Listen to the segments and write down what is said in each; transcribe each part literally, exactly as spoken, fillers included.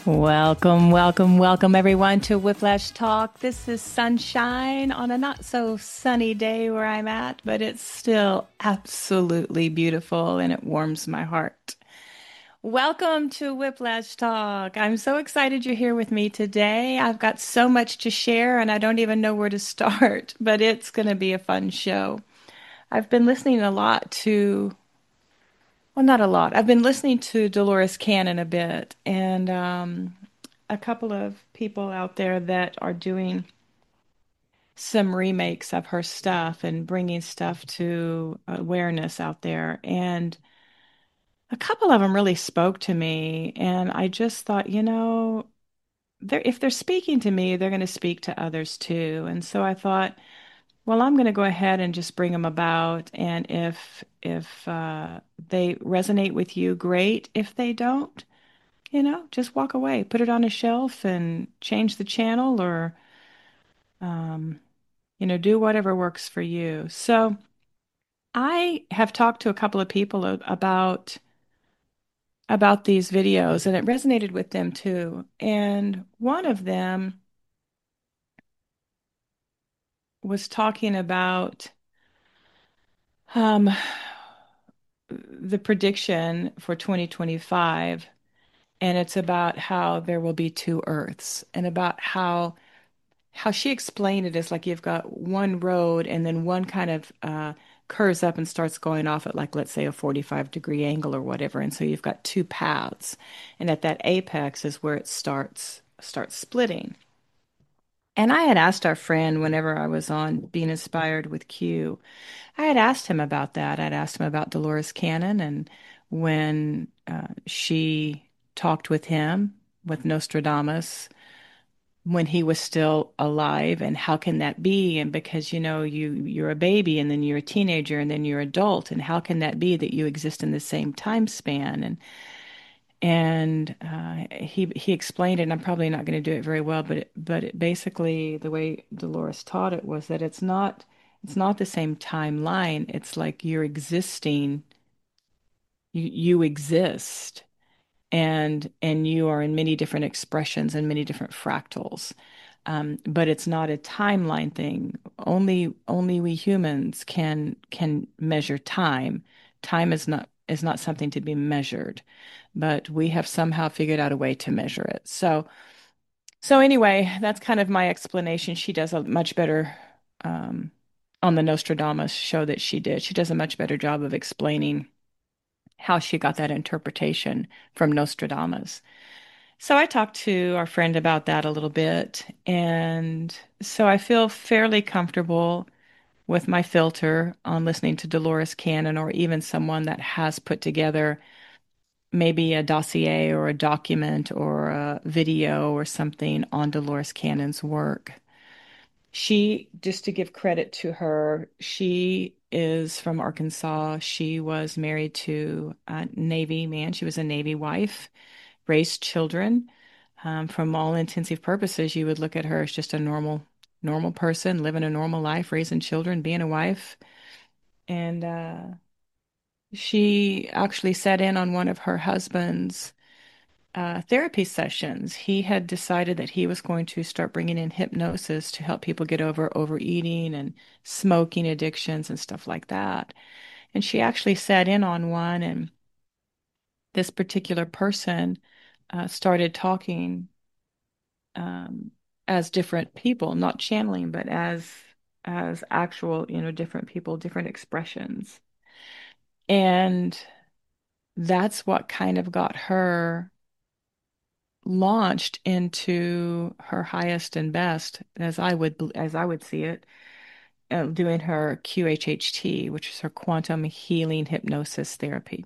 Welcome, welcome, welcome everyone to Whiplash Talk. This is sunshine on a not so sunny day where I'm at, but it's still absolutely beautiful and it warms my heart. Welcome to Whiplash Talk. I'm so excited you're here with me today. I've got so much to share and I don't even know where to start, but it's going to be a fun show. I've been listening a lot to, well, not a lot. I've been listening to Dolores Cannon a bit and um, a couple of people out there that are doing some remakes of her stuff and bringing stuff to awareness out there. And a couple of them really spoke to me. And I just thought, you know, they're, if they're speaking to me, they're going to speak to others too. And so I thought, well, I'm going to go ahead and just bring them about. And if if uh, they resonate with you, great. If they don't, you know, just walk away, put it on a shelf and change the channel or, um, you know, do whatever works for you. So I have talked to a couple of people a- about about these videos and it resonated with them too. And one of them was talking about um, the prediction for twenty twenty-five, and it's about how there will be two Earths and about how how she explained it is like you've got one road and then one kind of uh, curves up and starts going off at like let's say a forty-five degree angle or whatever, and so you've got two paths, and at that apex is where it starts starts splitting. And I had asked our friend whenever I was on Being Inspired with Q, I had asked him about that. I'd asked him about Dolores Cannon and when uh, she talked with him with Nostradamus when he was still alive, and how can that be? And because you know you you're a baby and then you're a teenager and then you're adult, and how can that be that you exist in the same time span? And and uh, he he explained it, and I'm probably not going to do it very well, but it, but it basically the way Dolores taught it was that it's not it's not the same timeline. It's like you're existing, you you exist and and you are in many different expressions and many different fractals. Um, but it's not a timeline thing. Only only we humans can can measure time. Time is not is not something to be measured, but we have somehow figured out a way to measure it. So so anyway, that's kind of my explanation. She does a much better um, on the Nostradamus show that she did. She does a much better job of explaining how she got that interpretation from Nostradamus. So I talked to our friend about that a little bit, and so I feel fairly comfortable with my filter on listening to Dolores Cannon or even someone that has put together maybe a dossier or a document or a video or something on Dolores Cannon's work. She, just to give credit to her, she is from Arkansas. She was married to a Navy man. She was a Navy wife, raised children. Um, from all intensive purposes, you would look at her as just a normal, normal person living a normal life, raising children, being a wife. And uh, she actually sat in on one of her husband's uh, therapy sessions. He had decided that he was going to start bringing in hypnosis to help people get over overeating and smoking addictions and stuff like that. And she actually sat in on one, and this particular person uh, started talking um, as different people, not channeling, but as as actual, you know, different people, different expressions. And that's what kind of got her launched into her highest and best, as I would as I would see it, uh, doing her Q H H T, which is her quantum healing hypnosis therapy.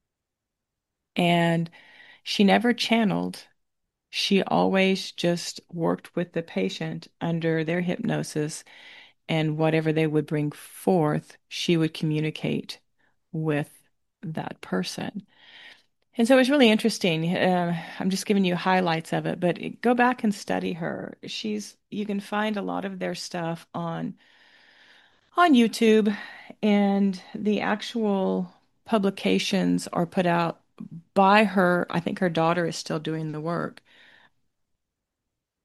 And she never channeled. She always just worked with the patient under their hypnosis, and whatever they would bring forth, she would communicate with that person. And so it was really interesting. Uh, I'm just giving you highlights of it, but go back and study her. She's, you can find a lot of their stuff on on YouTube, and the actual publications are put out by her. I think her daughter is still doing the work,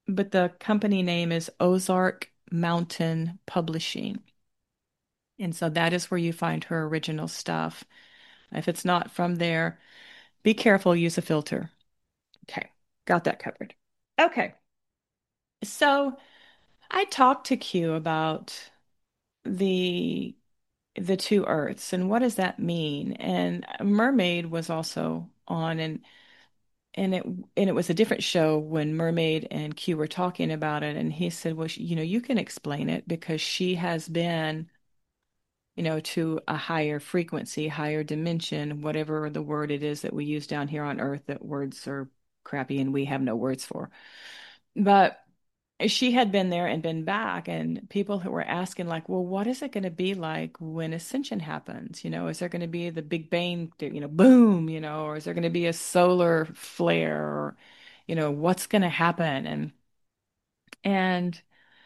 but the company name is Ozark Mountain Publishing. And so that is where you find her original stuff. If it's not from there, be careful, use a filter. Okay, got that covered. Okay, so I talked to Q about the the two Earths and what does that mean? And Mermaid was also on, and and it and it was a different show when Mermaid and Q were talking about it, and he said, "Well, sh- you know, you can explain it because she has been, you know, to a higher frequency, higher dimension, whatever the word it is that we use down here on Earth that words are crappy and we have no words for." But she had been there and been back, and people who were asking, like, well, what is it going to be like when ascension happens? You know, is there going to be the Big Bang, you know, boom, you know, or is there going to be a solar flare, or, you know, what's going to happen? And and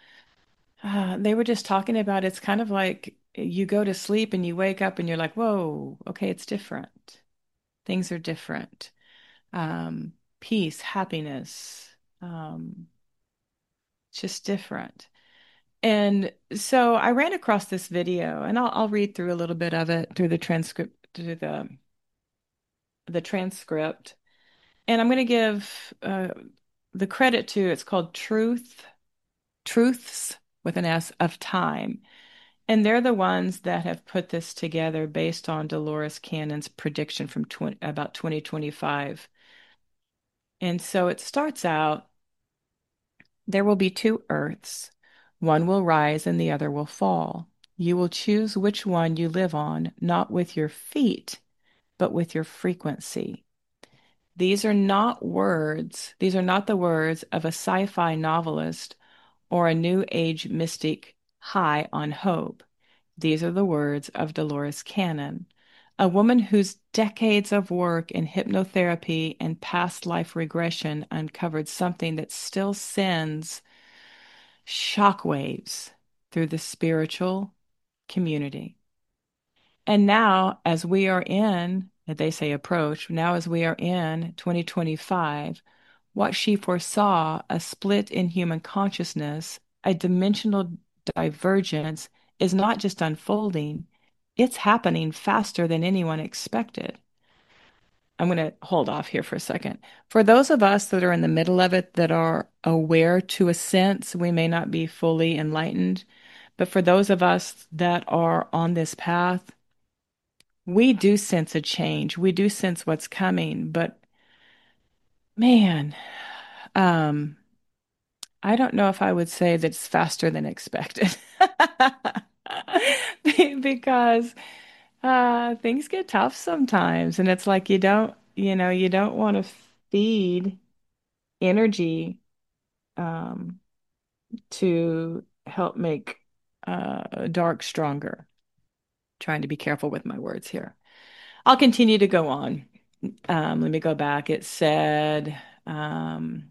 uh, they were just talking about it's kind of like you go to sleep and you wake up and you're like, whoa, okay, it's different. Things are different. Um, peace, happiness, um, it's just different. And so I ran across this video, and I'll I'll read through a little bit of it through the transcript through the the transcript. And I'm going to give uh, the credit to it's called Truth Truths with an S of Time. And they're the ones that have put this together based on Dolores Cannon's prediction from twenty, about twenty twenty-five. And so it starts out, there will be two earths. One will rise and the other will fall. You will choose which one you live on, not with your feet, but with your frequency. These are not words, these are not the words of a sci-fi novelist or a new age mystic high on hope. These are the words of Dolores Cannon, a woman whose decades of work in hypnotherapy and past life regression uncovered something that still sends shockwaves through the spiritual community. And now, as we are in, they say approach, now as we are in twenty twenty-five, what she foresaw, a split in human consciousness, a dimensional divergence, is not just unfolding, it's happening faster than anyone expected. I'm going to hold off here for a second. For those of us that are in the middle of it, that are aware to a sense, we may not be fully enlightened, but for those of us that are on this path, we do sense a change. We do sense what's coming, but man, um, I don't know if I would say that it's faster than expected. Because uh, things get tough sometimes, and it's like you don't, you know, you don't want to feed energy um, to help make uh, dark stronger. Trying to be careful with my words here. I'll continue to go on. Um, let me go back. It said, um,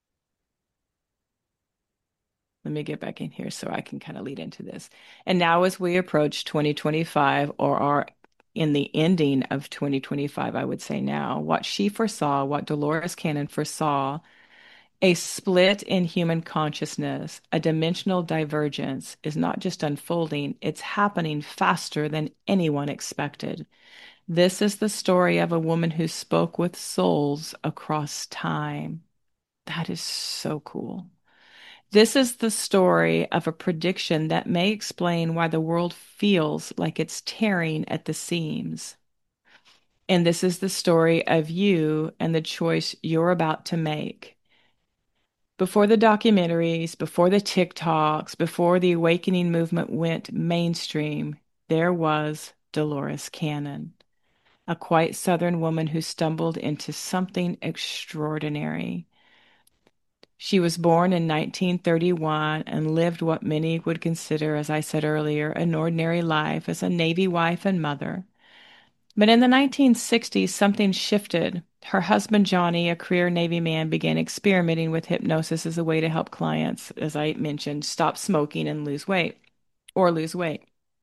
let me get back in here so I can kind of lead into this. And now, as we approach twenty twenty-five, or are in the ending of twenty twenty-five, I would say now, what she foresaw, what Dolores Cannon foresaw, a split in human consciousness, a dimensional divergence, is not just unfolding, it's happening faster than anyone expected. This is the story of a woman who spoke with souls across time. That is so cool. This is the story of a prediction that may explain why the world feels like it's tearing at the seams. And this is the story of you and the choice you're about to make. Before the documentaries, before the TikToks, before the awakening movement went mainstream, there was Dolores Cannon, a quiet Southern woman who stumbled into something extraordinary. She was born in nineteen thirty-one and lived what many would consider, as I said earlier, an ordinary life as a Navy wife and mother. But in the nineteen sixties, something shifted. Her husband, Johnny, a career Navy man, began experimenting with hypnosis as a way to help clients, as I mentioned, stop smoking and lose weight or lose weight.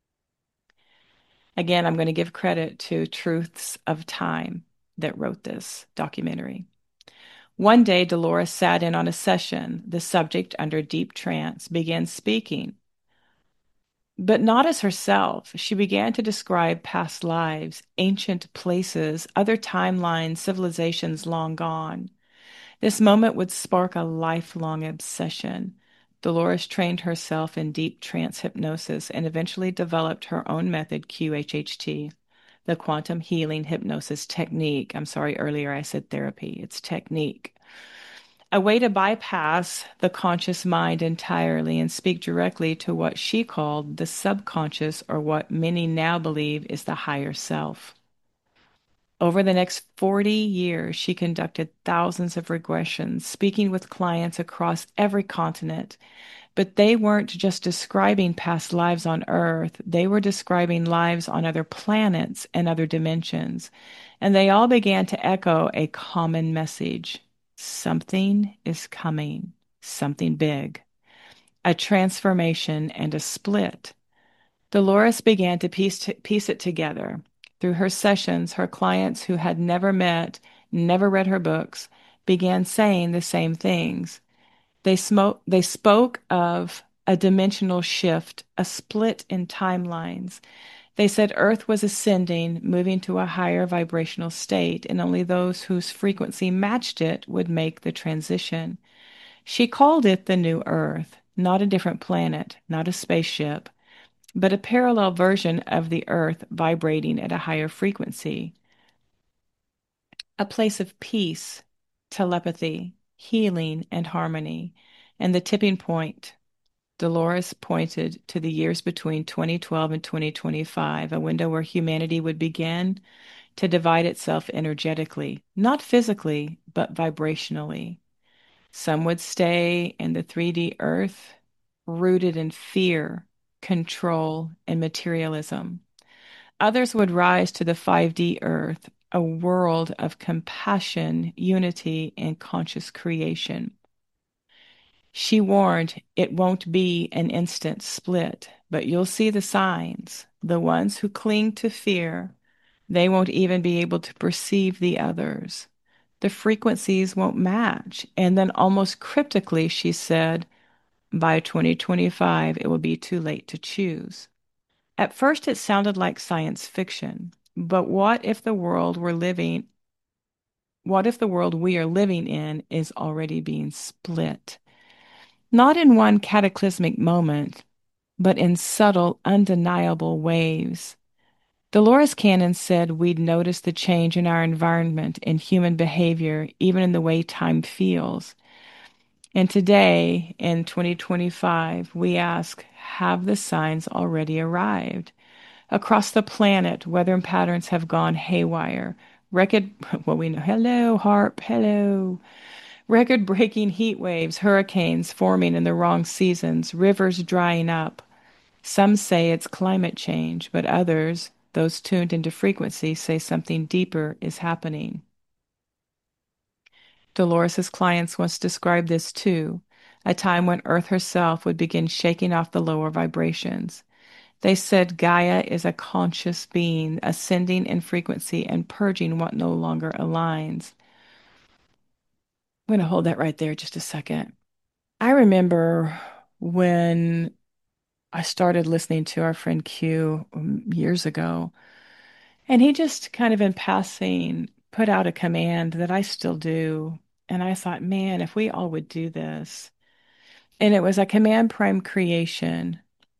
Again, I'm going to give credit to Truths of Time that wrote this documentary. One day, Dolores sat in on a session. The subject, under deep trance, began speaking, but not as herself. She began to describe past lives, ancient places, other timelines, civilizations long gone. This moment would spark a lifelong obsession. Dolores trained herself in deep trance hypnosis and eventually developed her own method, Q H H T, the quantum healing hypnosis technique. I'm sorry, earlier I said therapy. It's technique. A way to bypass the conscious mind entirely and speak directly to what she called the subconscious, or what many now believe is the higher self. Over the next forty years, she conducted thousands of regressions, speaking with clients across every continent. But they weren't just describing past lives on Earth, they were describing lives on other planets and other dimensions. And they all began to echo a common message: something is coming, something big, a transformation and a split. Dolores began to piece, t- piece it together. Through her sessions, her clients who had never met, never read her books, began saying the same things. They, smoke, they spoke of a dimensional shift, a split in timelines. They said Earth was ascending, moving to a higher vibrational state, and only those whose frequency matched it would make the transition. She called it the New Earth, not a different planet, not a spaceship, but a parallel version of the Earth vibrating at a higher frequency, a place of peace, telepathy, healing, and harmony. And the tipping point, Dolores pointed to the years between twenty twelve and twenty twenty-five, a window where humanity would begin to divide itself energetically, not physically, but vibrationally. Some would stay in the three D Earth, rooted in fear, control, and materialism. Others would rise to the five D Earth, a world of compassion, unity, and conscious creation. She warned it won't be an instant split, but you'll see the signs. The ones who cling to fear, they won't even be able to perceive the others. The frequencies won't match. And then, almost cryptically, she said, by twenty twenty-five, it will be too late to choose. At first, it sounded like science fiction, but what if the world we're living, what if the world we are living in is already being split? Not in one cataclysmic moment, but in subtle, undeniable waves. Dolores Cannon said we'd notice the change in our environment, in human behavior, even in the way time feels. And today, in twenty twenty-five, we ask, have the signs already arrived? Across the planet, weather patterns have gone haywire. Record, well, we know, hello, HAARP, hello. Record-breaking heat waves, hurricanes forming in the wrong seasons, rivers drying up. Some say it's climate change, but others, those tuned into frequency, say something deeper is happening. Dolores's clients once described this too, a time when Earth herself would begin shaking off the lower vibrations. They said Gaia is a conscious being, ascending in frequency and purging what no longer aligns. I'm going to hold that right there just a second. I remember when I started listening to our friend Q um, years ago, and he just kind of in passing put out a command that I still do. And I thought, man, if we all would do this. And it was a command prime creation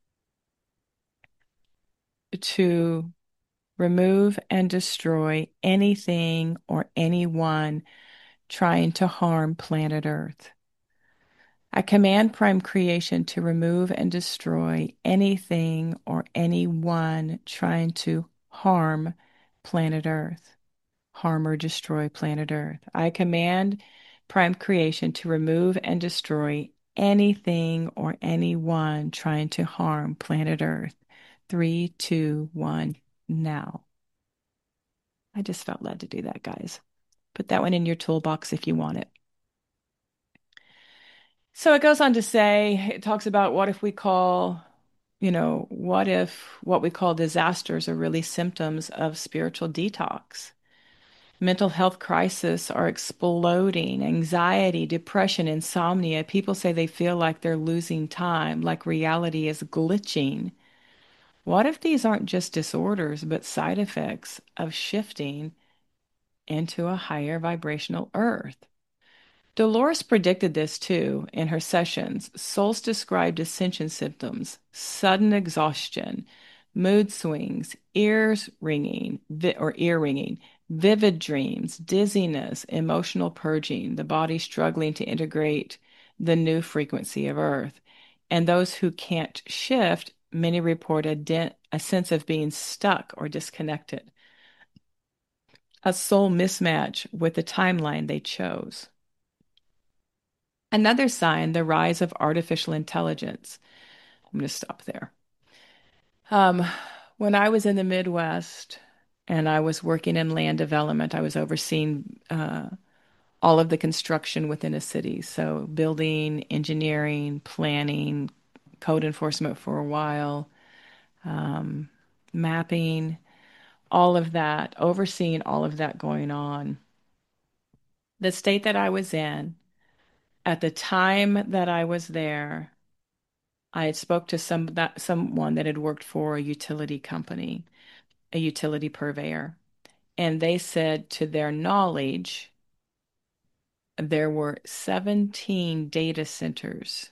to remove and destroy anything or anyone trying to harm planet Earth. I command prime creation to remove and destroy anything or anyone trying to harm planet Earth, harm or destroy planet Earth. I command prime creation to remove and destroy anything or anyone trying to harm planet Earth. Three, two, one, now. I just felt led to do that, guys. Put that one in your toolbox if you want it. So it goes on to say, it talks about what if we call, you know, what if what we call disasters are really symptoms of spiritual detox? Mental health crises are exploding. Anxiety, depression, insomnia. People say they feel like they're losing time, like reality is glitching. What if these aren't just disorders, but side effects of shifting into a higher vibrational earth? Dolores predicted this too in her sessions. Souls described ascension symptoms, sudden exhaustion, mood swings, ears ringing vi- or ear ringing, vivid dreams, dizziness, emotional purging, the body struggling to integrate the new frequency of Earth. And those who can't shift, many report a, de- a sense of being stuck or disconnected, a soul mismatch with the timeline they chose. Another sign, the rise of artificial intelligence. I'm going to stop there. Um, when I was in the Midwest and I was working in land development, I was overseeing uh, all of the construction within a city. So, building, engineering, planning, code enforcement for a while, um, mapping, all of that, overseeing all of that going on. The state that I was in, at the time that I was there, I had spoke to some that someone that had worked for a utility company, a utility purveyor, and they said to their knowledge there were seventeen data centers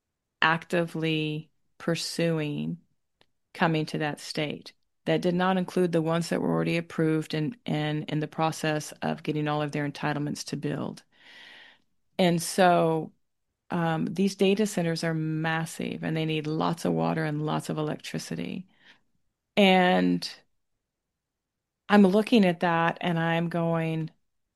actively pursuing coming to that state. That did not include the ones that were already approved and, and in the process of getting all of their entitlements to build. And so um, these data centers are massive and they need lots of water and lots of electricity. And I'm looking at that and I'm going,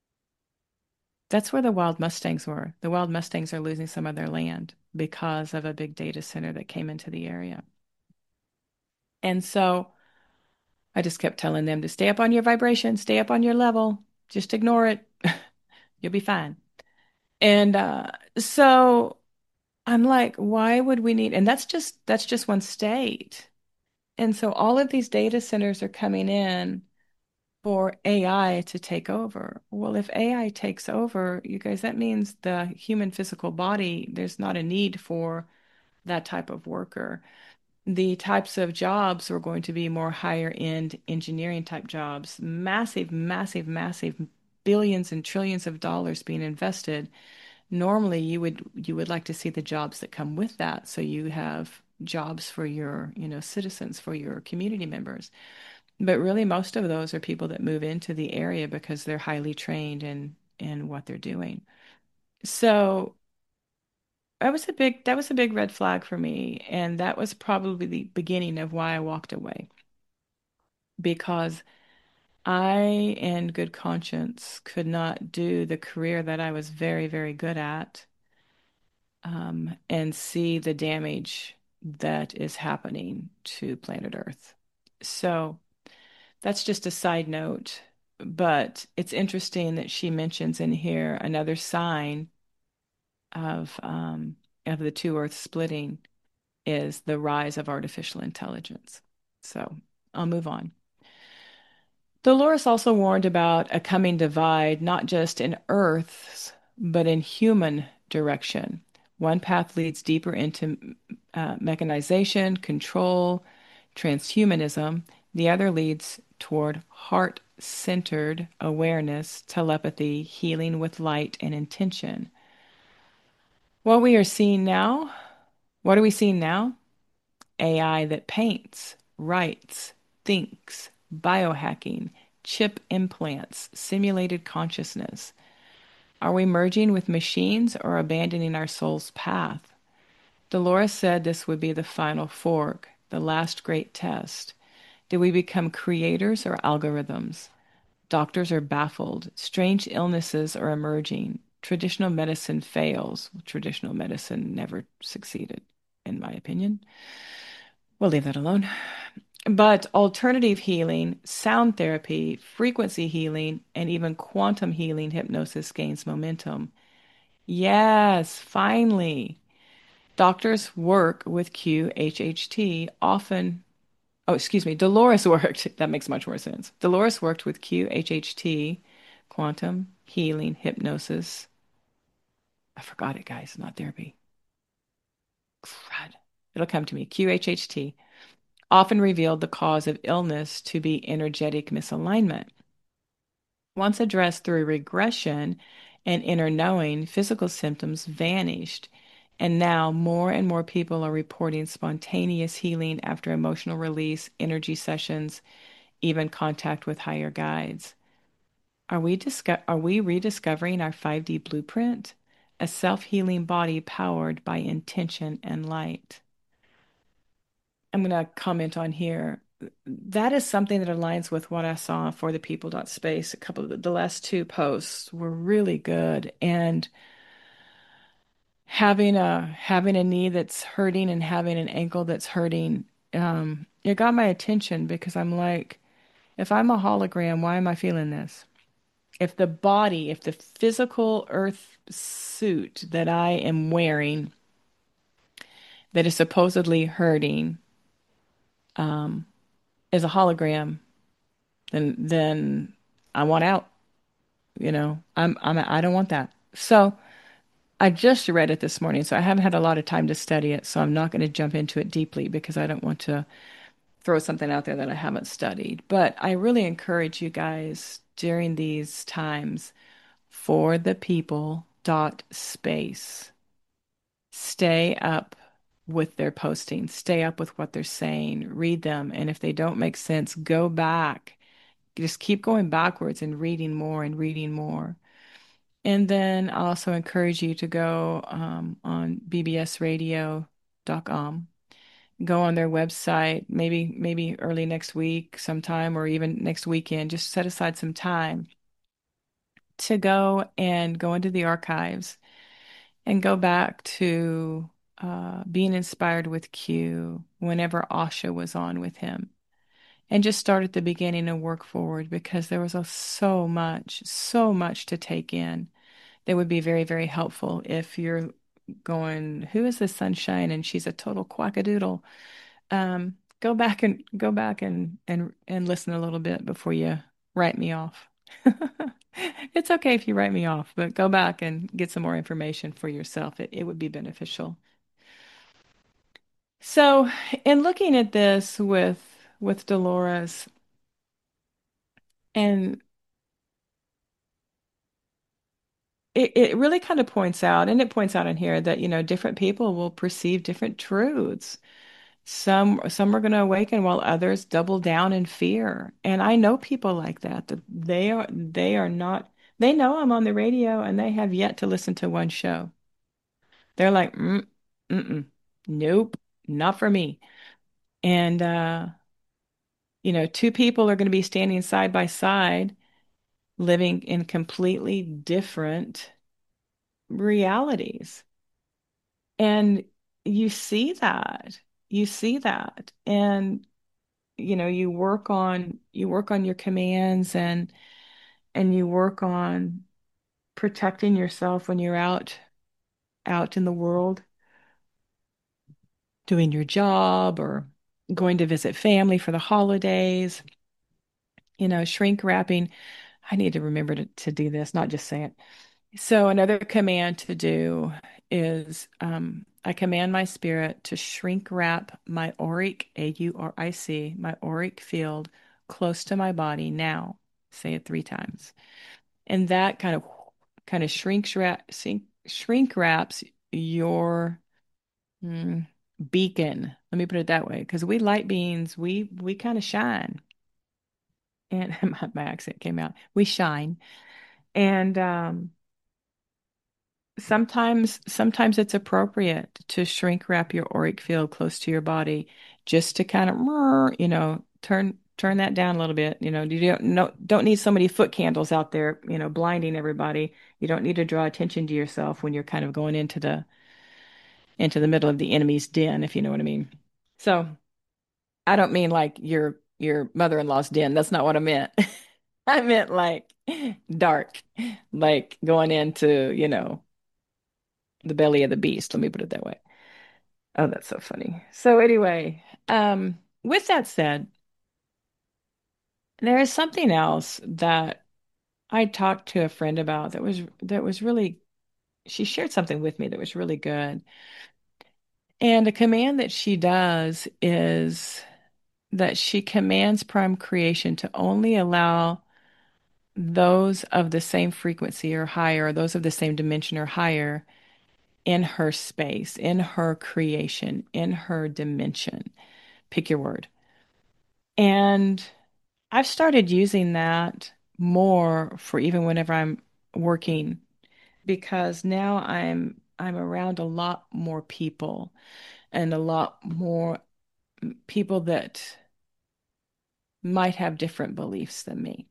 that's where the wild Mustangs were. The wild Mustangs are losing some of their land because of a big data center that came into the area. And so I just kept telling them to stay up on your vibration, stay up on your level, just ignore it. You'll be fine. And uh, so I'm like, why would we need, and that's just that's just one state. And so all of these data centers are coming in for A I to take over. Well, if A I takes over, you guys, that means the human physical body, there's not a need for that type of worker. The types of jobs are going to be more higher end engineering type jobs, massive, massive, massive billions and trillions of dollars being invested. Normally, you would you would like to see the jobs that come with that. So you have jobs for your, you know, citizens, for your community members. But really, most of those are people that move into the area because they're highly trained in in what they're doing. So that was a big that was a big red flag for me, and that was probably the beginning of why I walked away because I, in good conscience, could not do the career that I was very, very good at, um, and see the damage that is happening to planet Earth. So. That's just a side note, but it's interesting that she mentions in here another sign of um, of the two Earths splitting is the rise of artificial intelligence. So I'll move on. Dolores also warned about a coming divide, not just in Earth's, but in human direction. One path leads deeper into uh, mechanization, control, transhumanism. The other leads toward heart-centered awareness, telepathy, healing with light and intention. What we are seeing now, what are we seeing now? A I that paints, writes, thinks, biohacking, chip implants, simulated consciousness. Are we merging with machines or abandoning our soul's path? Dolores said this would be the final fork, the last great test. Do we become creators or algorithms? Doctors are baffled. Strange illnesses are emerging. Traditional medicine fails. Traditional medicine never succeeded, in my opinion. We'll leave that alone. But alternative healing, sound therapy, frequency healing, and even quantum healing hypnosis gains momentum. Yes, finally. Doctors work with Q H H T often. Oh, excuse me. Dolores worked. That makes much more sense. Dolores worked with Q H H T quantum healing hypnosis. I forgot it, guys, not therapy. Crud. It'll come to me. Q H H T often revealed the cause of illness to be energetic misalignment. Once addressed through regression and inner knowing, physical symptoms vanished. And now more and more people are reporting spontaneous healing after emotional release, energy sessions, even contact with higher guides. Are we disco- are we rediscovering our five D blueprint? A self-healing body powered by intention and light. I'm going to comment on here. That is something that aligns with what I saw for the people dot space. A couple of the, the last two posts were really good. And having a having a knee that's hurting and having an ankle that's hurting, um, it got my attention because I'm like, if I'm a hologram, why am I feeling this? If the body, if the physical earth suit that I am wearing that is supposedly hurting, um, is a hologram, then then I want out. You know, I'm I'm I don't want that. So I just read it this morning, so I haven't had a lot of time to study it. So I'm not going to jump into it deeply because I don't want to throw something out there that I haven't studied. But I really encourage you guys during these times for the people dot space. Stay up with their posting, stay up with what they're saying, read them. And if they don't make sense, go back. Just keep going backwards and reading more and reading more. And then I'll also encourage you to go um, on b b s radio dot com, go on their website, maybe maybe early next week sometime or even next weekend. Just set aside some time to go and go into the archives and go back to uh, being inspired with Q whenever Asha was on with him. And just start at the beginning and work forward because there was a, so much, so much to take in that would be very, very helpful if you're going, who is this sunshine? And she's a total quackadoodle. Um, go back and go back and and and listen a little bit before you write me off. It's okay if you write me off, but go back and get some more information for yourself. It it would be beneficial. So, in looking at this with with Dolores, and it, it really kind of points out, and it points out in here that, you know, different people will perceive different truths. Some some are going to awaken while others double down in fear. And I know people like that, that they are they are not they know I'm on the radio and they have yet to listen to one show. They're like, mm, mm-mm, nope, not for me. And uh, you know, two people are going to be standing side by side, living in completely different realities. And you see that. You see that. And you know, you work on you work on your commands and and you work on protecting yourself when you're out out in the world doing your job or going to visit family for the holidays, you know, shrink wrapping. I need to remember to, to do this, not just say it. So another command to do is um, I command my spirit to shrink wrap my auric, A U R I C, my auric field close to my body now. Say it three times. And that kind of kind of shrinks wrap, shrink, shrink wraps your mm, beacon. Let me put it that way, because we light beings, we we kind of shine. And my, my accent came out. We shine. And um sometimes, sometimes it's appropriate to shrink wrap your auric field close to your body just to kind of, you know, turn turn that down a little bit. You know, you don't no, don't need so many foot candles out there, you know, blinding everybody. You don't need to draw attention to yourself when you're kind of going into the into the middle of the enemy's den, if you know what I mean. So I don't mean like your your mother-in-law's den. That's not what I meant. I meant like dark, like going into, you know, the belly of the beast. Let me put it that way. Oh, that's so funny. So anyway, um, with that said, there is something else that I talked to a friend about that was that was really she shared something with me that was really good. And a command that she does is that she commands prime creation to only allow those of the same frequency or higher, or those of the same dimension or higher in her space, in her creation, in her dimension. Pick your word. And I've started using that more for even whenever I'm working because now I'm I'm around a lot more people and a lot more people that might have different beliefs than me.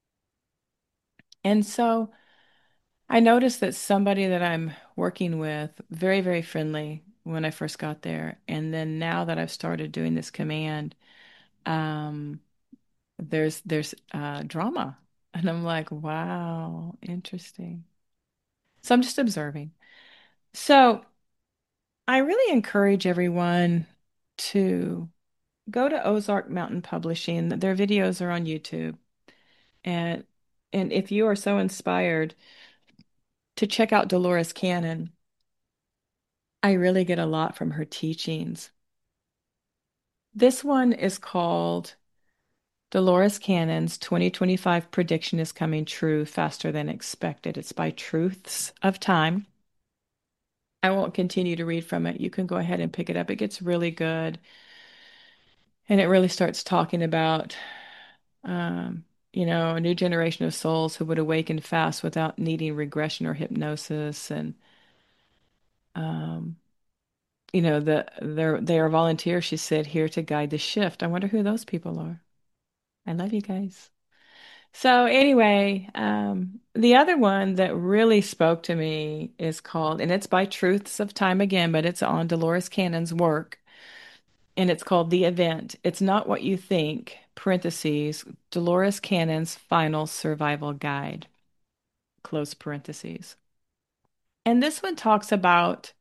And so I noticed that somebody that I'm working with, very, very friendly when I first got there. And then now that I've started doing this command, um, there's there's uh, drama. And I'm like, wow, interesting. So I'm just observing. So I really encourage everyone to go to Ozark Mountain Publishing. Their videos are on YouTube. And and if you are so inspired to check out Dolores Cannon, I really get a lot from her teachings. This one is called Dolores Cannon's twenty twenty-five Prediction is Coming True Faster Than Expected. It's by Truths of Time. I won't continue to read from it. You can go ahead and pick it up. It gets really good. And it really starts talking about, um, you know, a new generation of souls who would awaken fast without needing regression or hypnosis. And, um, you know, the they're they are volunteers, she said, here to guide the shift. I wonder who those people are. I love you guys. So anyway, um, the other one that really spoke to me is called, and it's by Truths of Time again, but it's on Dolores Cannon's work, and it's called The Event. It's Not What You Think, parentheses, Dolores Cannon's Final Survival Guide, close parentheses. And this one talks about,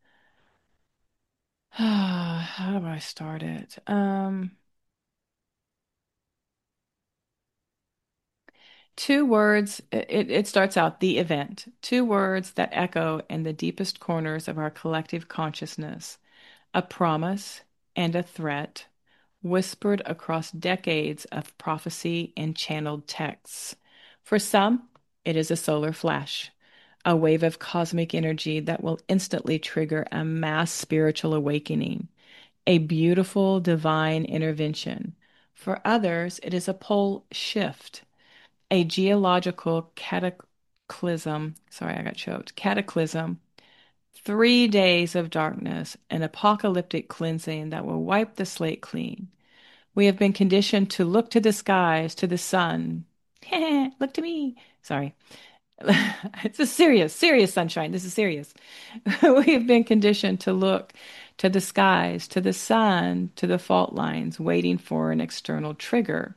how do I start it? Um, Two words, it, it starts out the event, two words that echo in the deepest corners of our collective consciousness, a promise and a threat, whispered across decades of prophecy and channeled texts. For some, it is a solar flash, a wave of cosmic energy that will instantly trigger a mass spiritual awakening, a beautiful divine intervention. For others, it is a pole shift, a geological cataclysm. Sorry, I got choked. Cataclysm. Three days of darkness, an apocalyptic cleansing that will wipe the slate clean. We have been conditioned to look to the skies, to the sun. Look to me. Sorry. It's a serious, serious sunshine. This is serious. We have been conditioned to look to the skies, to the sun, to the fault lines, waiting for an external trigger.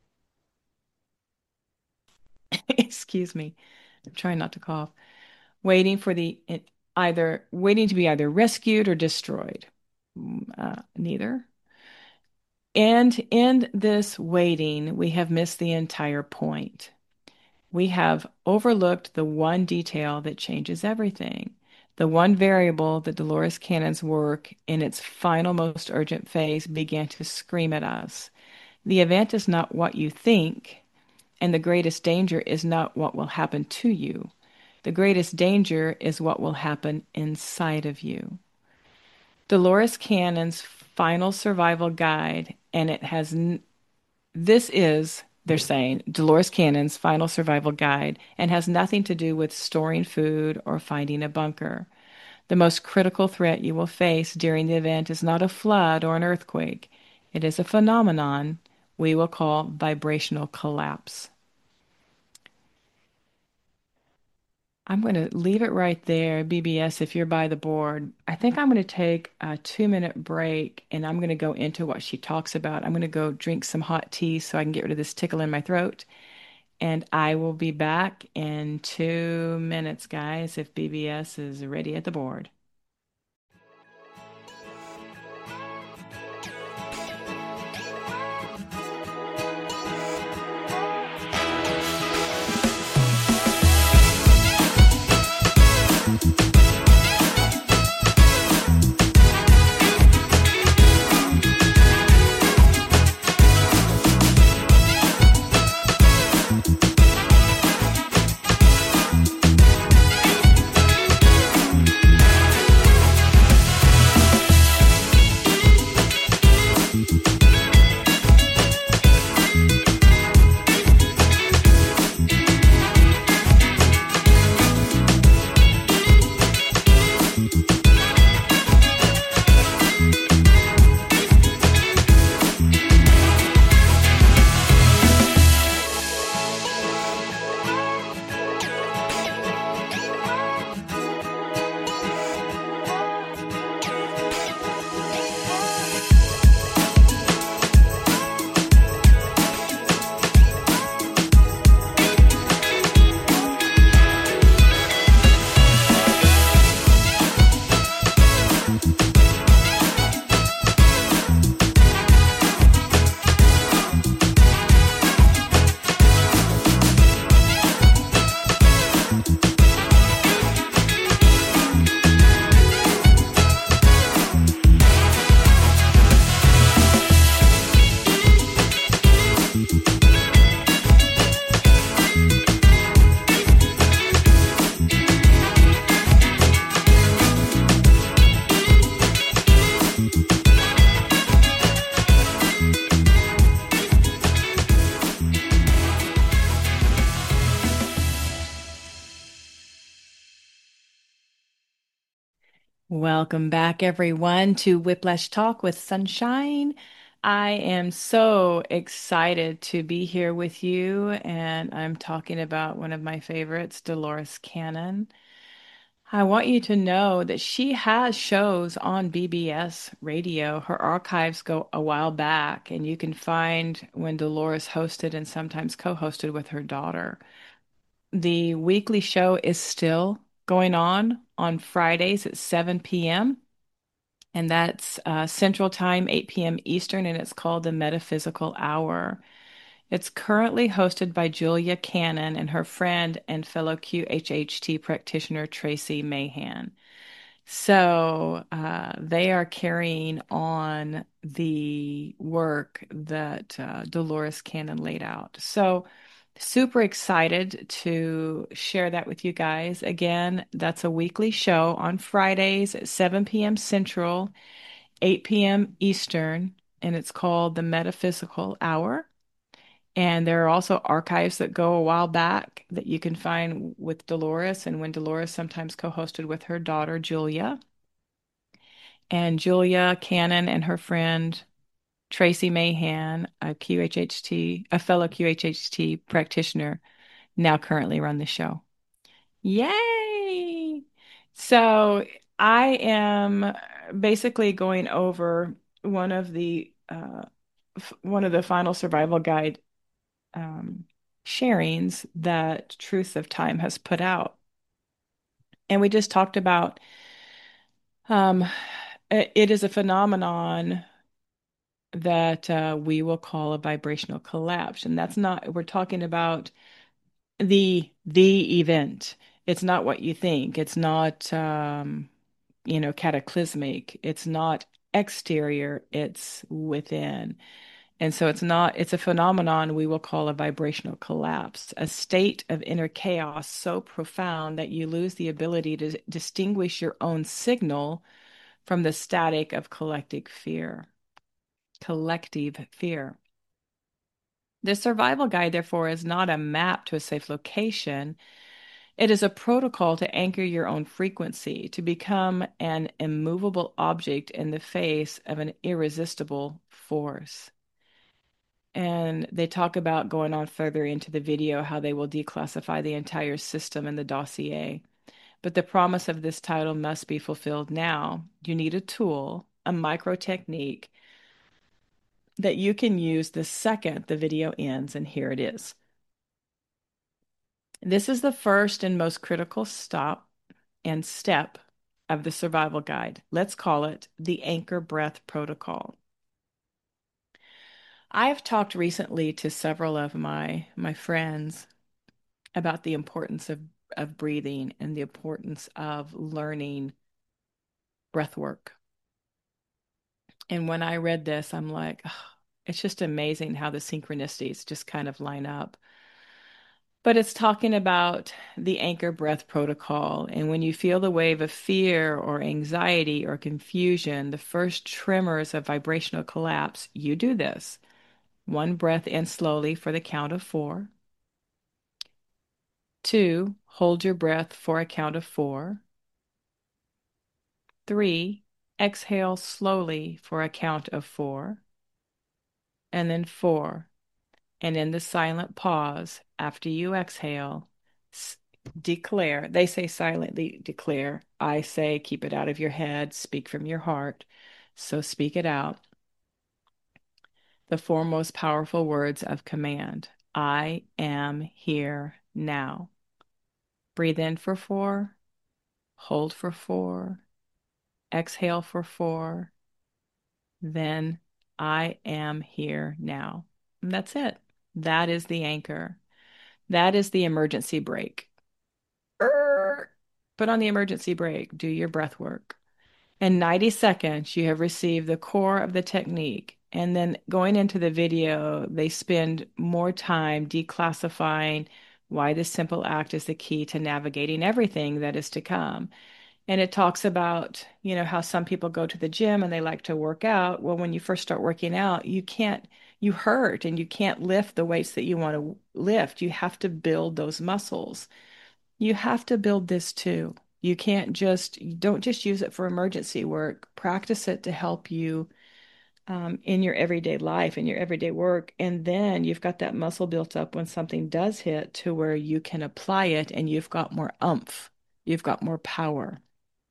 Excuse me. I'm trying not to cough. Waiting for the either waiting to be either rescued or destroyed. Mm, Uh, neither. And in this waiting, we have missed the entire point. We have overlooked the one detail that changes everything, the one variable that Dolores Cannon's work in its final, most urgent phase began to scream at us. The event is not what you think, and the greatest danger is not what will happen to you. The greatest danger is what will happen inside of you. Dolores Cannon's final survival guide, and it has, n- this is, they're saying, Dolores Cannon's final survival guide, and has nothing to do with storing food or finding a bunker. The most critical threat you will face during the event is not a flood or an earthquake. It is a phenomenon we will call vibrational collapse. I'm going to leave it right there, B B S, if you're by the board. I think I'm going to take a two minute break and I'm going to go into what she talks about. I'm going to go drink some hot tea so I can get rid of this tickle in my throat. And I will be back in two minutes, guys, if B B S is ready at the board. Welcome back, everyone, to Whiplash Talk with Sunshine. I am so excited to be here with you, and I'm talking about one of my favorites, Dolores Cannon. I want you to know that she has shows on B B S radio. Her archives go a while back, and you can find when Dolores hosted and sometimes co-hosted with her daughter. The weekly show is still going on on Fridays at seven p m and that's uh, Central Time, eight p m. Eastern, and it's called the Metaphysical Hour. It's currently hosted by Julia Cannon and her friend and fellow Q H H T practitioner Tracy Mahan. So uh, they are carrying on the work that uh, Dolores Cannon laid out. So super excited to share that with you guys. Again, that's a weekly show on Fridays at seven p m. Central, eight p m. Eastern, and it's called the Metaphysical Hour. And there are also archives that go a while back that you can find with Dolores, and when Dolores sometimes co-hosted with her daughter, Julia. And Julia Cannon and her friend Tracy Mahan, a Q H H T, a fellow Q H H T practitioner, now currently run the show. Yay! So I am basically going over one of the uh, f- one of the final survival guide um, sharings that Truth of Time has put out, and we just talked about um, it, it is a phenomenon that uh, we will call a vibrational collapse, and that's not. We're talking about the the event. It's not what you think. It's not um, you know, cataclysmic. It's not exterior, it's within. And so it's not, it's a phenomenon we will call a vibrational collapse, a state of inner chaos so profound that you lose the ability to distinguish your own signal from the static of collective fear. Collective fear. The survival guide, therefore, is not a map to a safe location. It is a protocol to anchor your own frequency, to become an immovable object in the face of an irresistible force. And they talk about going on further into the video how they will declassify the entire system in the dossier. But the promise of this title must be fulfilled now. You need a tool, a micro technique that you can use the second the video ends, and here it is. This is the first and most critical stop and step of the survival guide. Let's call it the anchor breath protocol. I've talked recently to several of my my friends about the importance of of breathing and the importance of learning breath work. And when I read this, I'm like, oh, it's just amazing how the synchronicities just kind of line up. But it's talking about the anchor breath protocol. And when you feel the wave of fear or anxiety or confusion, the first tremors of vibrational collapse, you do this. One breath in slowly for the count of four. Two, hold your breath for a count of four. Three, exhale slowly for a count of four. And then four. And in the silent pause, after you exhale, declare. They say silently declare. I say keep it out of your head, speak from your heart. So speak it out. The four most powerful words of command. I am here now. Breathe in for four, hold for four, exhale for four, then I am here now. And that's it. That is the anchor. That is the emergency brake. Err. Put on the emergency brake, do your breath work. In ninety seconds, you have received the core of the technique. And then going into the video, they spend more time declassifying why this simple act is the key to navigating everything that is to come. And it talks about, you know, how some people go to the gym and they like to work out. Well, when you first start working out, you can't, you hurt and you can't lift the weights that you want to lift. You have to build those muscles. You have to build this too. You can't just, don't just use it for emergency work. Practice it to help you um, in your everyday life, in your everyday work. And then you've got that muscle built up when something does hit to where you can apply it and you've got more oomph. You've got more power.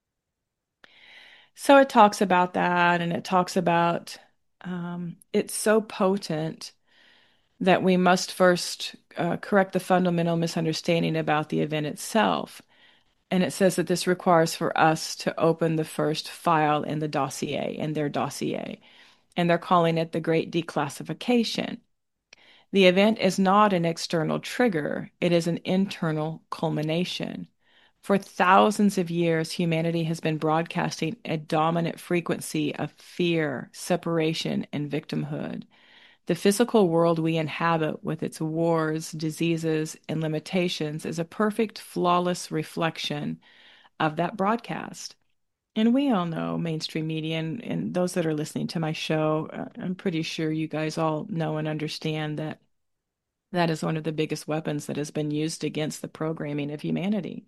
So it talks about that and it talks about um, it's so potent that we must first uh, correct the fundamental misunderstanding about the event itself. And it says that this requires for us to open the first file in the dossier, in their dossier. And they're calling it the Great Declassification. The event is not an external trigger, it is an internal culmination. For thousands of years, humanity has been broadcasting a dominant frequency of fear, separation, and victimhood. The physical world we inhabit, with its wars, diseases, and limitations, is a perfect, flawless reflection of that broadcast. And we all know mainstream media, and, and those that are listening to my show, uh, I'm pretty sure you guys all know and understand that that is one of the biggest weapons that has been used against the programming of humanity.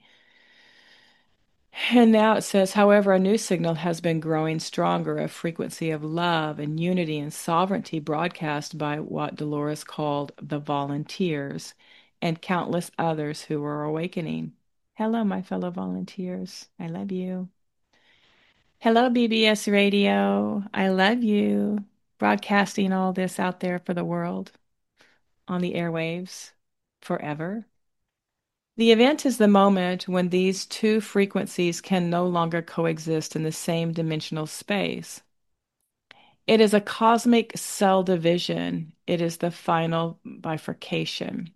And now it says, however, a new signal has been growing stronger, a frequency of love and unity and sovereignty broadcast by what Dolores called the volunteers and countless others who are awakening. Hello, my fellow volunteers. I love you. Hello, B B S Radio. I love you. Broadcasting all this out there for the world on the airwaves forever. The event is the moment when these two frequencies can no longer coexist in the same dimensional space. It is a cosmic cell division. It is the final bifurcation.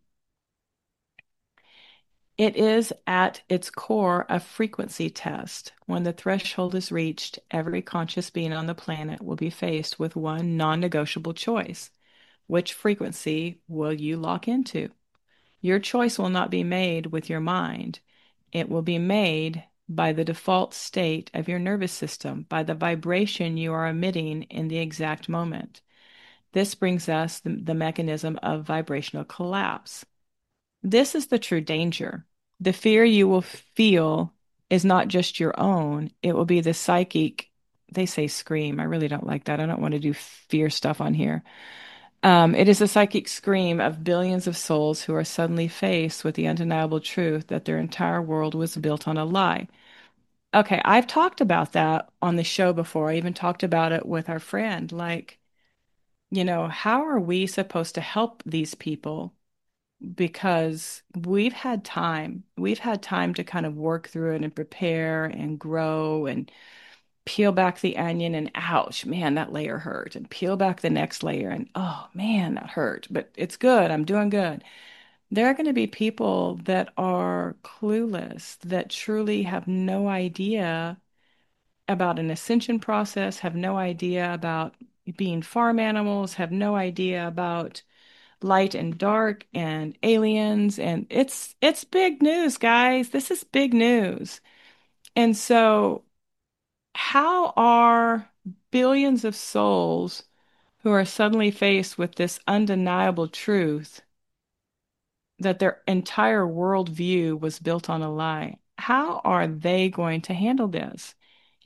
It is at its core a frequency test. When the threshold is reached, every conscious being on the planet will be faced with one non-negotiable choice. Which frequency will you lock into? Your choice will not be made with your mind. It will be made by the default state of your nervous system, by the vibration you are emitting in the exact moment. This brings us the, the mechanism of vibrational collapse. This is the true danger. The fear you will feel is not just your own, it will be the psychic. They say scream. I really don't like that. I don't want to do fear stuff on here. Um, it is a psychic scream of billions of souls who are suddenly faced with the undeniable truth that their entire world was built on a lie. Okay, I've talked about that on the show before. I even talked about it with our friend. Like, you know, how are we supposed to help these people? Because we've had time. We've had time to kind of work through it and prepare and grow and peel back the onion and ouch, man, that layer hurt. And peel back the next layer and oh man, that hurt. But it's good. I'm doing good. There are going to be people that are clueless, that truly have no idea about an ascension process, have no idea about being farm animals, have no idea about light and dark and aliens. And it's it's big news, guys. This is big news. And so how are billions of souls who are suddenly faced with this undeniable truth that their entire worldview was built on a lie, how are they going to handle this?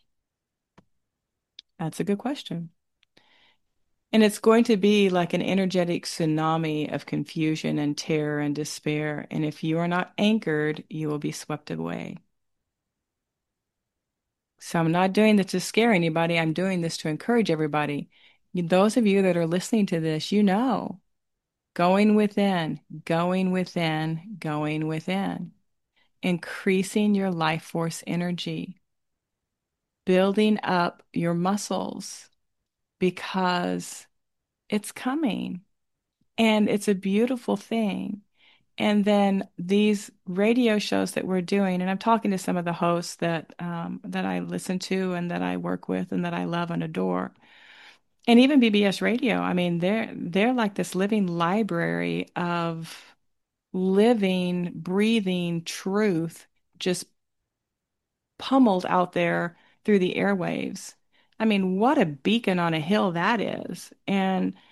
That's a good question. And it's going to be like an energetic tsunami of confusion and terror and despair. And if you are not anchored, you will be swept away. So I'm not doing this to scare anybody. I'm doing this to encourage everybody. Those of you that are listening to this, you know, going within, going within, going within, increasing your life force energy, building up your muscles because it's coming and it's a beautiful thing. And then these radio shows that we're doing, and I'm talking to some of the hosts that um, that I listen to and that I work with and that I love and adore. And even B B S Radio, I mean, they're they're like this living library of living, breathing truth just pummeled out there through the airwaves. I mean, what a beacon on a hill that is. And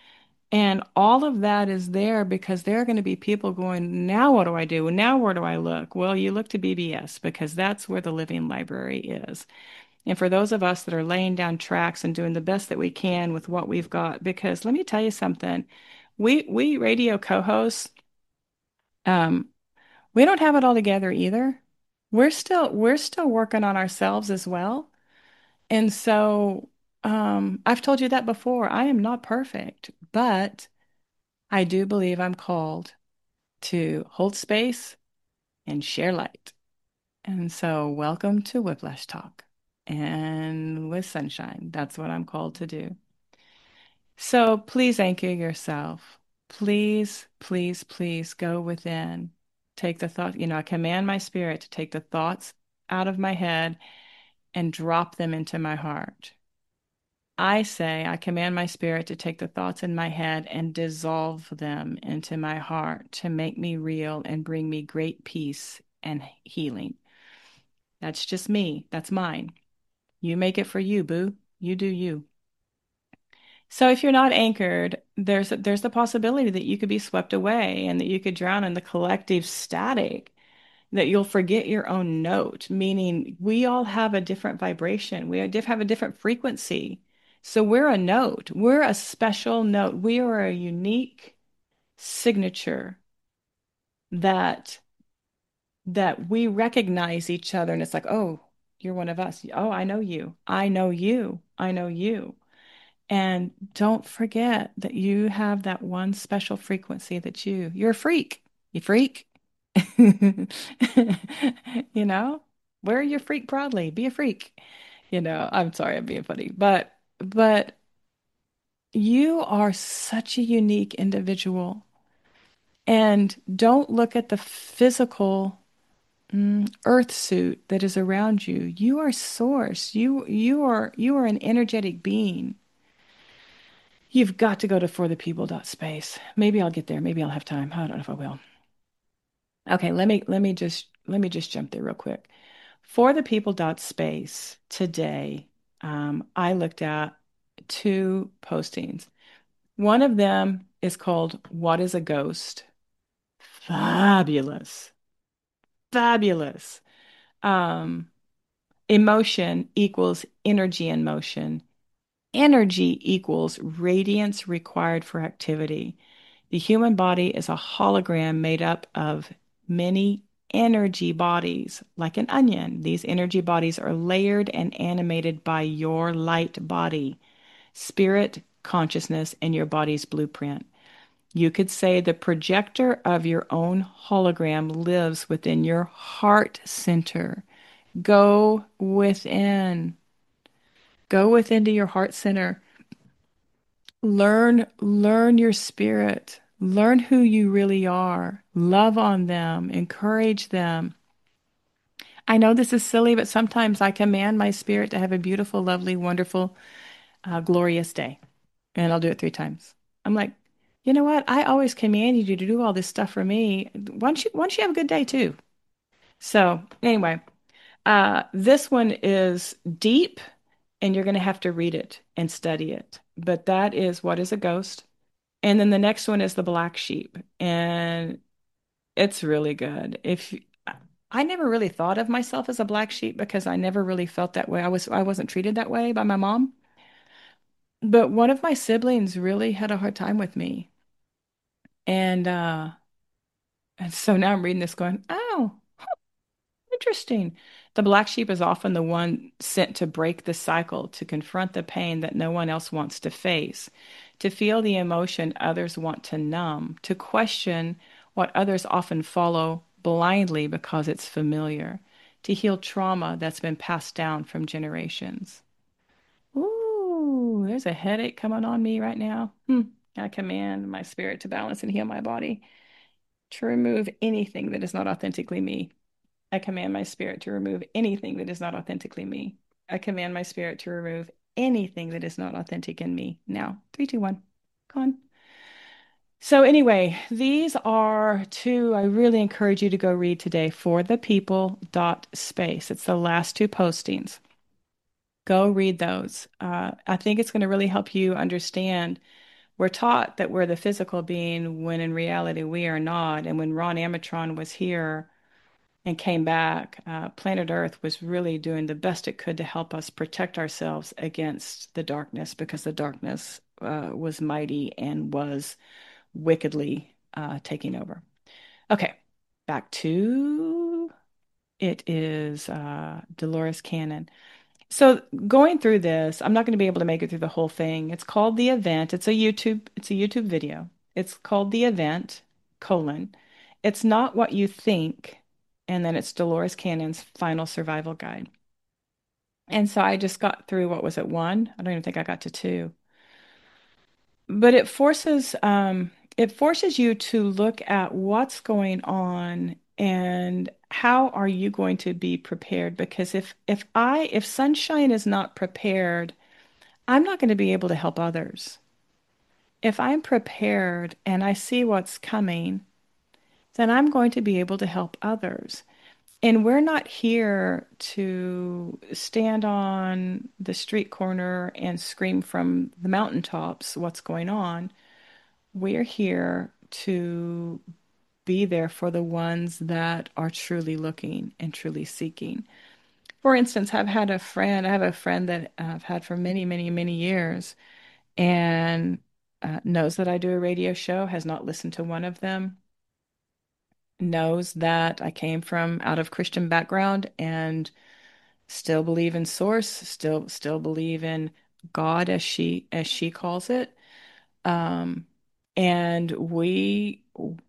And all of that is there because there are going to be people going, now what do I do? Now where do I look? Well, you look to B B S because that's where the living library is. And for those of us that are laying down tracks and doing the best that we can with what we've got, because let me tell you something, we we radio co-hosts, um, we don't have it all together either. We're still we're still working on ourselves as well. And so um, I've told you that before. I am not perfect, but I do believe I'm called to hold space and share light. And so, welcome to Whiplash Talk. And with sunshine, that's what I'm called to do. So, please anchor yourself. Please, please, please go within. Take the thought, you know, I command my spirit to take the thoughts out of my head and drop them into my heart. I say, I command my spirit to take the thoughts in my head and dissolve them into my heart to make me real and bring me great peace and healing. That's just me. That's mine. You make it for you, boo. You do you. So if you're not anchored, there's there's the possibility that you could be swept away and that you could drown in the collective static, that you'll forget your own note, meaning we all have a different vibration. We have a different frequency. So we're a note. We're a special note. We are a unique signature that that we recognize each other and it's like, "Oh, you're one of us. Oh, I know you. I know you. I know you." And don't forget that you have that one special frequency that you, you're a freak. You freak. You know, wear your freak proudly. Be a freak. You know, I'm sorry, I'm being funny, but but you are such a unique individual. And don't look at the physical mm, earth suit that is around you. You are source. You you are you are an energetic being. You've got to go to for the people dot space. Maybe I'll get there. Maybe I'll have time. I don't know if I will. Okay, let me let me just let me just jump there real quick. For the people dot space today, um, I looked at two postings. One of them is called What is a Ghost? Fabulous. Fabulous. Um, emotion equals energy in motion. Energy equals radiance required for activity. The human body is a hologram made up of many energy bodies, like an onion. These energy bodies are layered and animated by your light body, spirit, consciousness, and your body's blueprint. You could say the projector of your own hologram lives within your heart center. Go within. Go within to your heart center. Learn, learn your spirit. Learn who you really are. Love on them. Encourage them. I know this is silly, but sometimes I command my spirit to have a beautiful, lovely, wonderful, uh, glorious day. And I'll do it three times. I'm like, you know what? I always command you to do all this stuff for me. Why don't you, why don't you have a good day too? So anyway, uh, this one is deep and you're going to have to read it and study it. But that is What is a Ghost? And then the next one is The Black Sheep. And it's really good. If I never really thought of myself as a black sheep because I never really felt that way. I was I wasn't treated that way by my mom. But one of my siblings really had a hard time with me. And uh and so now I'm reading this going, "Oh, interesting." The black sheep is often the one sent to break the cycle, to confront the pain that no one else wants to face, to feel the emotion others want to numb, to question what others often follow blindly because it's familiar, to heal trauma that's been passed down from generations. Ooh, there's a headache coming on me right now. Hmm. I command my spirit to balance and heal my body, to remove anything that is not authentically me. I command my spirit to remove anything that is not authentically me. I command my spirit to remove anything that is not authentic in me. Now, three, two, one, gone. So, anyway, these are two I really encourage you to go read today for the people dot space. It's the last two postings. Go read those. Uh, I think it's going to really help you understand We're taught that we're the physical being when in reality we are not. And when Ron Amatron was here and came back, uh, planet Earth was really doing the best it could to help us protect ourselves against the darkness because the darkness uh, was mighty and was wickedly uh, taking over. Okay, back to it is uh, Dolores Cannon. So going through this, I'm not going to be able to make it through the whole thing. It's called The Event. It's a YouTube, it's a YouTube video. It's called The Event, colon. It's not what you think. And then it's Dolores Cannon's final survival guide. And so I just got through, what was it, one? I don't even think I got to two. But it forces um it forces you to look at what's going on and how are you going to be prepared? Because if if I if sunshine is not prepared, I'm not going to be able to help others. If I'm prepared and I see what's coming, then I'm going to be able to help others. And we're not here to stand on the street corner and scream from the mountaintops what's going on. We're here to be there for the ones that are truly looking and truly seeking. For instance, I've had a friend, I have a friend that I've had for many, many, many years and uh, knows that I do a radio show, has not listened to one of them, knows that I came from out of Christian background and still believe in source, still still believe in God as she as she calls it. Um, and we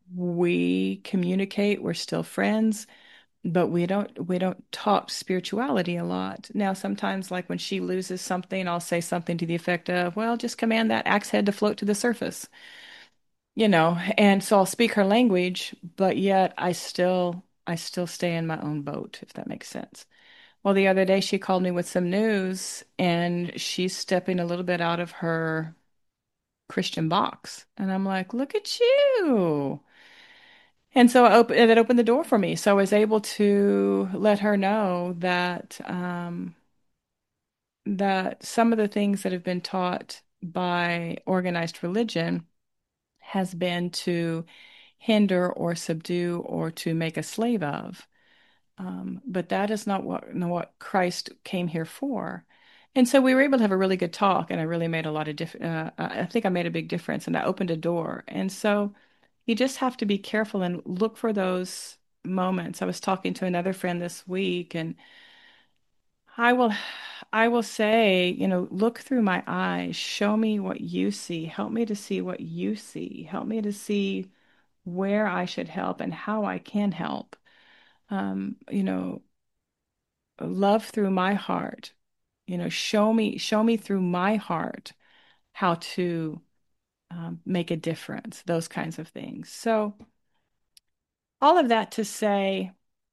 we communicate, we're still friends, but we don't we don't talk spirituality a lot. Now, sometimes like when she loses something, I'll say something to the effect of, well, just command that axe head to float to the surface, you know, and so I'll speak her language, but yet I still I still stay in my own boat, if that makes sense. Well, the other day she called me with some news and she's stepping a little bit out of her Christian box. And I'm like, look at you. And so I op that opened the door for me. So I was able to let her know that um, that some of the things that have been taught by organized religion has been to hinder or subdue or to make a slave of. Um, but that is not what, not what Christ came here for. And so we were able to have a really good talk, and I really made a lot of diff uh, I think I made a big difference, and I opened a door. And so you just have to be careful and look for those moments. I was talking to another friend this week, and I will, I will say, you know, look through my eyes, show me what you see, help me to see what you see, help me to see where I should help and how I can help. Um, you know, love through my heart, you know, show me, show me through my heart how to um, make a difference, those kinds of things. So, all of that to say,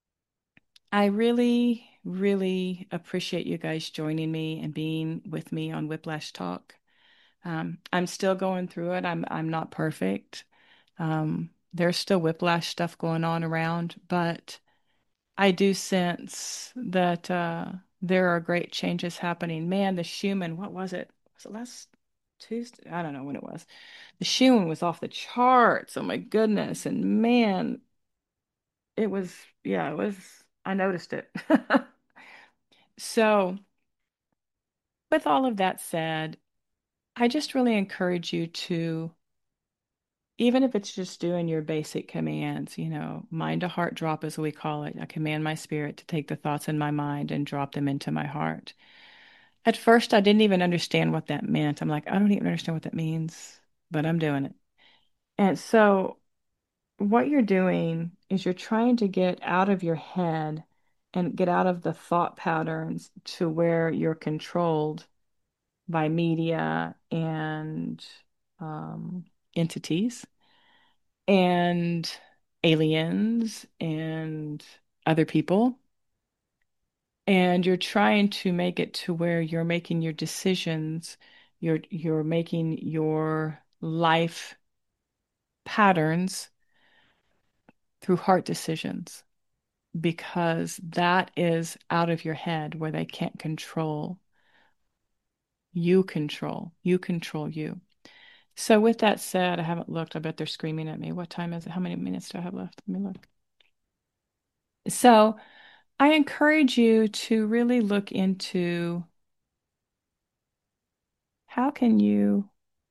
I really, really appreciate you guys joining me and being with me on Whiplash Talk. Um, I'm still going through it. I'm I'm not perfect. Um, there's still whiplash stuff going on around, but I do sense that uh, there are great changes happening. Man, the Schumann, what was it? Was it last Tuesday? I don't know when it was. The Schumann was off the charts. Oh my goodness. And man, it was, yeah, it was, I noticed it. So, with all of that said, I just really encourage you to, even if it's just doing your basic commands, you know, mind to heart drop, as we call it. I command my spirit to take the thoughts in my mind and drop them into my heart. At first, I didn't even understand what that meant. I'm like, I don't even understand what that means, but I'm doing it. And so, what you're doing is you're trying to get out of your head and get out of the thought patterns to where you're controlled by media and um, entities and aliens and other people. And you're trying to make it to where you're making your decisions, you're you're making your life patterns through heart decisions because that is out of your head where they can't control. You control. You control you. So with that said, I haven't looked. I bet they're screaming at me. What time is it? How many minutes do I have left? Let me look. So I encourage you to really look into how can you,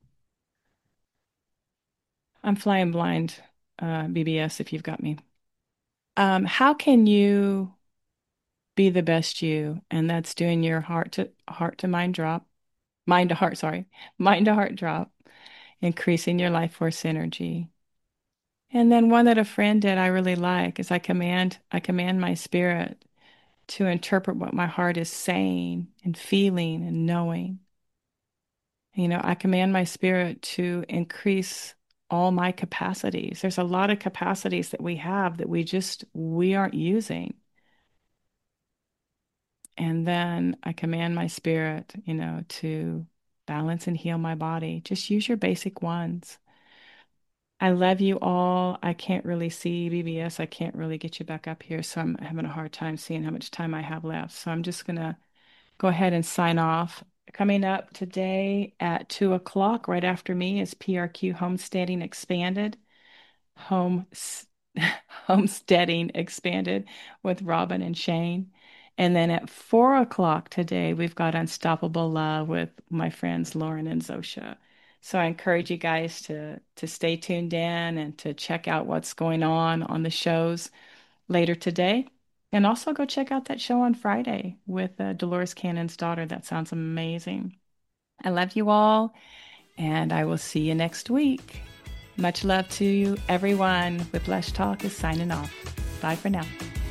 I'm flying blind, uh, B B S, if you've got me. Um, how can you be the best you? And that's doing your heart to heart to mind drop, mind to heart, sorry, mind to heart drop, increasing your life force energy. And then one that a friend did I really like is I command, I command my spirit to interpret what my heart is saying and feeling and knowing. You know, I command my spirit to increase all my capacities. There's a lot of capacities that we have that we just we aren't using. And then I command my spirit, you know, to balance and heal my body. Just use your basic ones. I love you all. I can't really see B B S. I can't really get you back up here. So I'm having a hard time seeing how much time I have left. So I'm just going to go ahead and sign off. Coming up today at two o'clock, right after me, is P R Q Homesteading Expanded. Home Homesteading Expanded with Robin and Shane. And then at four o'clock today, we've got Unstoppable Love with my friends Lauren and Zosha. So I encourage you guys to to stay tuned in and to check out what's going on on the shows later today. And also go check out that show on Friday with uh, Dolores Cannon's daughter. That sounds amazing. I love you all, and I will see you next week. Much love to you, everyone. Whiplash Talk is signing off. Bye for now.